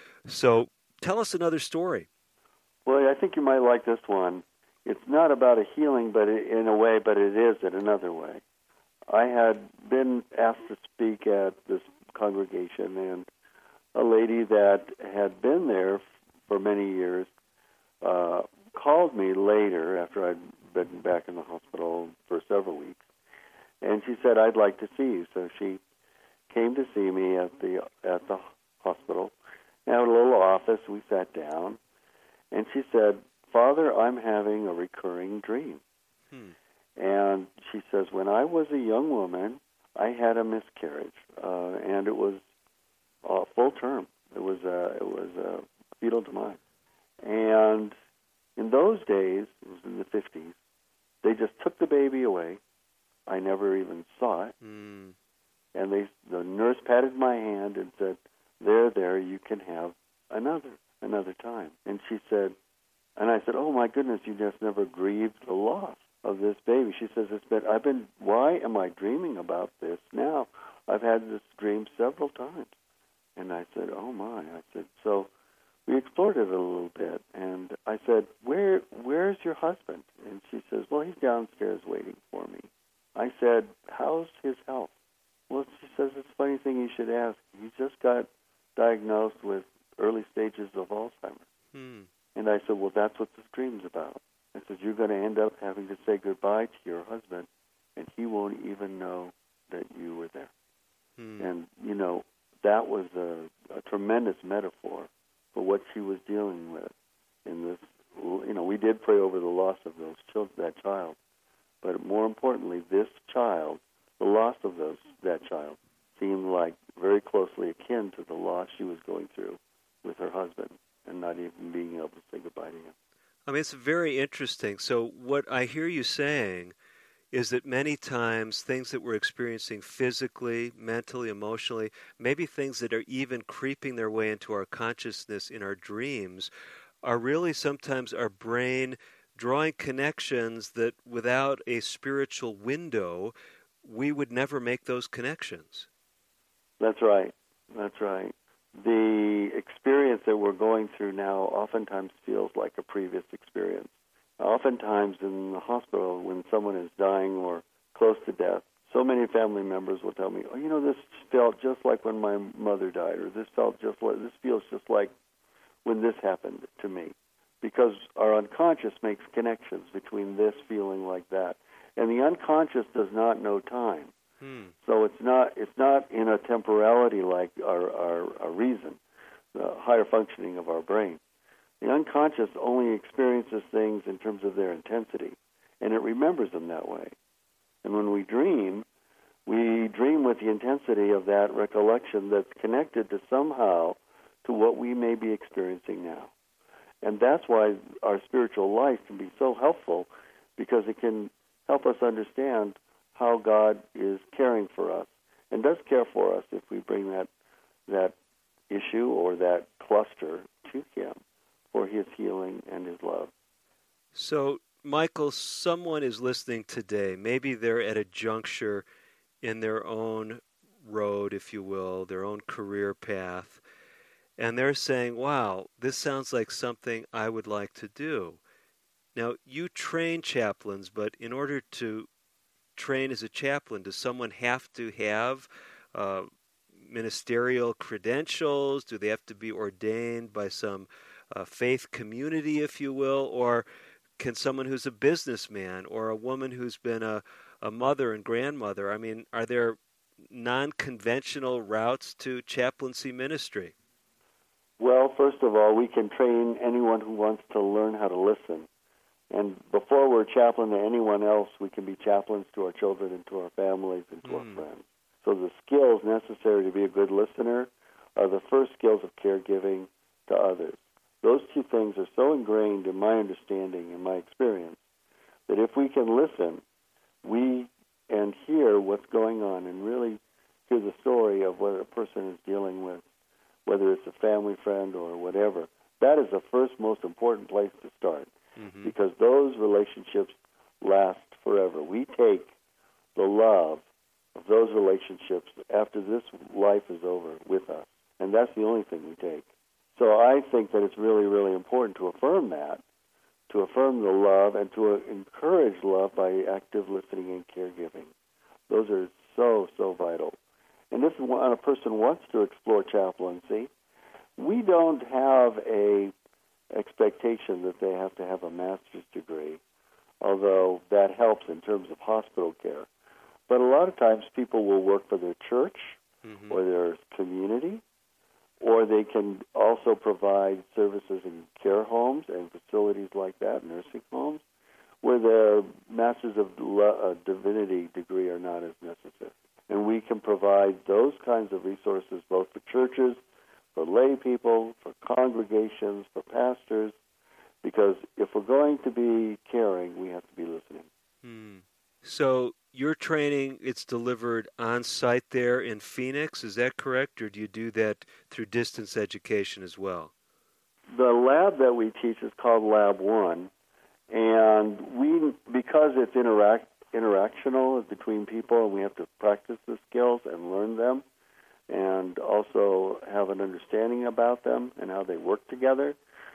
So tell us another story. Well, I think you might like this one. It's not about a healing, but it, in a way, but it is in another way. I had been asked to speak at this congregation, and a lady that had been there for many years uh, called me later after I'd been back in the hospital for several weeks, and she said, "I'd like to see you." So she came to see me at the at the hospital. I had a little office. We sat down, and she said, "Father, I'm having a recurring dream." Hmm. And she says, "When I was a young woman, I had a miscarriage, uh, and it was uh, full term. It was a it was a fetal demise. And in those days, it was in the fifties, they just took the baby away. I never even saw it. Mm. And they the nurse patted my hand and said, 'There, there, you can have another another time.'" And she said, and I said, "Oh my goodness, you just never grieved the loss of this baby." She says, "It's been I've been why am I dreaming about this now? I've had this dream several times." And I said, "Oh my." I said, so we explored it a little bit, and I said, Where where's your husband?" And she says, "Well, he's downstairs waiting for me." I said, "How's his health?" "Well," she says, "it's a funny thing you should ask. He just got diagnosed with early stages of Alzheimer's." Hmm. And I said, "Well, that's what this dream's about." I said, "You're going to end up having to say goodbye to your husband, and he won't even know that you were there." Hmm. And, you know, that was a, a tremendous metaphor for what she was dealing with in this. You know, we did pray over the loss of those children, that child, but more importantly, this child, the loss of those that child, seemed like very closely akin to the loss she was going through with her husband and not even being able to say goodbye to him. I mean, it's very interesting. So what I hear you saying is that many times things that we're experiencing physically, mentally, emotionally, maybe things that are even creeping their way into our consciousness in our dreams, are really sometimes our brain drawing connections that without a spiritual window, we would never make those connections. That's right. That's right. The experience that we're going through now oftentimes feels like a previous experience. Oftentimes in the hospital, when someone is dying or close to death, so many family members will tell me, "Oh, you know, this felt just like when my mother died," or "This felt just like this feels just like when this happened to me," because our unconscious makes connections between this feeling like that, and the unconscious does not know time. Hmm. So it's not it's not in a temporality like our, our, our reason, the higher functioning of our brain. The unconscious only experiences things in terms of their intensity, and it remembers them that way. And when we dream, we dream with the intensity of that recollection that's connected to somehow to what we may be experiencing now. And that's why our spiritual life can be so helpful, because it can help us understand how God is caring for us and does care for us if we bring that that issue or that cluster to Him for His healing and His love. So, Michael, someone is listening today. Maybe they're at a juncture in their own road, if you will, their own career path, and they're saying, "Wow, this sounds like something I would like to do." Now, you train chaplains, but in order to train as a chaplain, does someone have to have uh, ministerial credentials? Do they have to be ordained by some uh, faith community, if you will? Or can someone who's a businessman or a woman who's been a, a mother and grandmother, I mean, are there non-conventional routes to chaplaincy ministry? Well, first of all, we can train anyone who wants to learn how to listen. And before we're chaplain to anyone else, we can be chaplains to our children and to our families and to mm. our friends. So the skills necessary to be a good listener are the first skills of caregiving to others. Those two things are so ingrained in my understanding and my experience that if we can listen, we and hear what's going on and really hear the story of what a person is dealing with, whether it's a family friend or whatever, that is the first most important place to start. Mm-hmm. Because those relationships last forever. We take the love of those relationships after this life is over with us, and that's the only thing we take. So I think that it's really, really important to affirm that, to affirm the love, and to encourage love by active listening and caregiving. Those are so, so vital. And if a person wants to explore chaplaincy, We don't have a expectation that they have to have a master's degree, although that helps in terms of hospital care. But a lot of times people will work for their church mm-hmm. or their community, or they can also provide services in care homes and facilities like that, nursing homes, where their Masters of uh, Divinity degree are not as necessary. And we can provide those kinds of resources both for churches, for lay people, for congregations, for pastors, because if we're going to be caring, we have to be listening. Hmm. So your training, it's delivered on-site there in Phoenix, is that correct, or do you do that through distance education as well? The lab that we teach is called Lab One, and we, because it's interact, interactional between people, and we have to practice the skills and learn them, and also have an understanding about them and how they work together.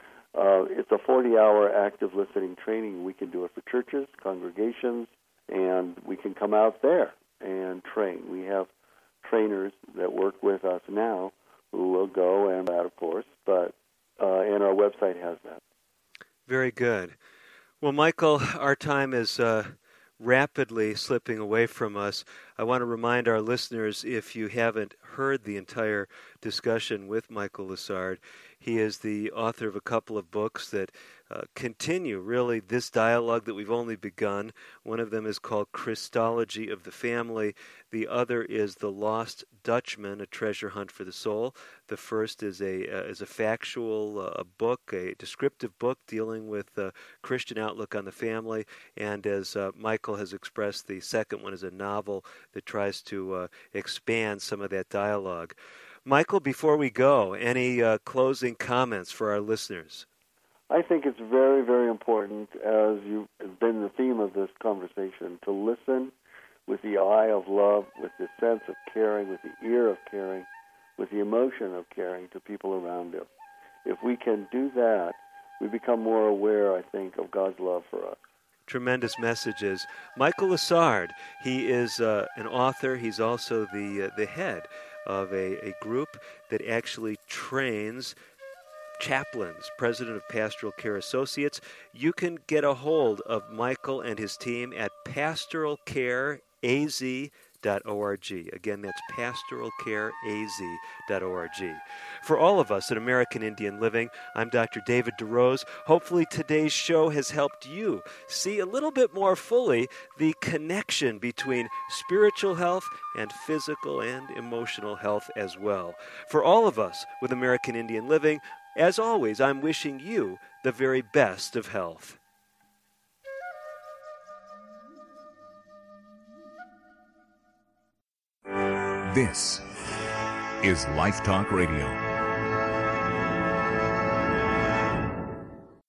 Uh, it's a forty-hour active listening training. We can do it for churches, congregations, and we can come out there and train. We have trainers that work with us now who will go and that, of course, but uh, and our website has that. Very good. Well, Michael, our time is uh, rapidly slipping away from us. I want to remind our listeners, if you haven't heard the entire discussion with Michael Lessard, he is the author of a couple of books that uh, continue, really, this dialogue that we've only begun. One of them is called Christology of the Family. The other is The Lost Dutchman, A Treasure Hunt for the Soul. The first is a uh, is a factual uh, a book, a descriptive book dealing with the uh, Christian outlook on the family. And as uh, Michael has expressed, the second one is a novel that tries to uh, expand some of that dialogue. Michael, before we go, any uh, closing comments for our listeners? I think it's very, very important, as you've been the theme of this conversation, to listen with the eye of love, with the sense of caring, with the ear of caring, with the emotion of caring to people around us. If we can do that, we become more aware, I think, of God's love for us. Tremendous messages. Michael Lessard, he is uh, an author. He's also the uh, the head of a, a group that actually trains chaplains, president of Pastoral Care Associates. You can get a hold of Michael and his team at pastoral care a z dot org. Again, that's pastoral care a z dot org. For all of us at American Indian Living, I'm Doctor David DeRose. Hopefully today's show has helped you see a little bit more fully the connection between spiritual health and physical and emotional health as well. For all of us with American Indian Living, as always, I'm wishing you the very best of health. This is Life Talk Radio.